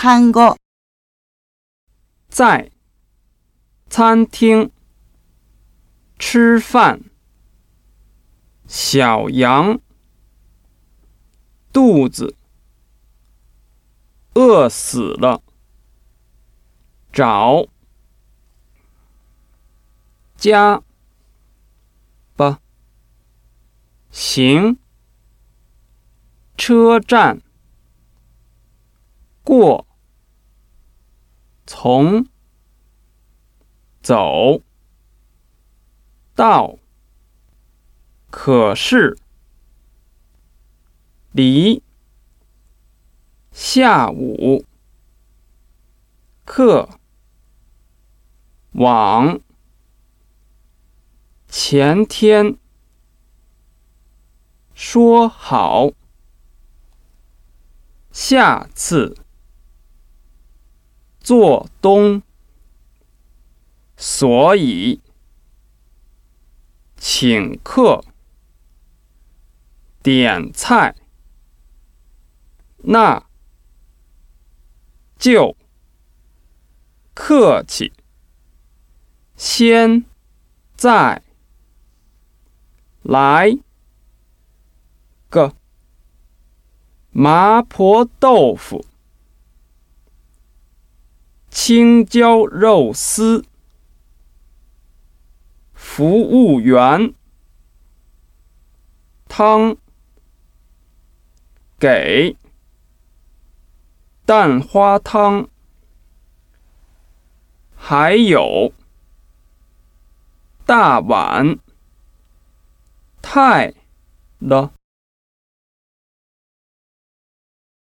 한거 在餐厅吃饭。小羊肚子饿死了。找加吧行车站过从走到可是离下午课往前天说好下次做东所以请客点菜那就客气现在来个麻婆豆腐青椒肉丝服务员汤给蛋花汤还有大碗太了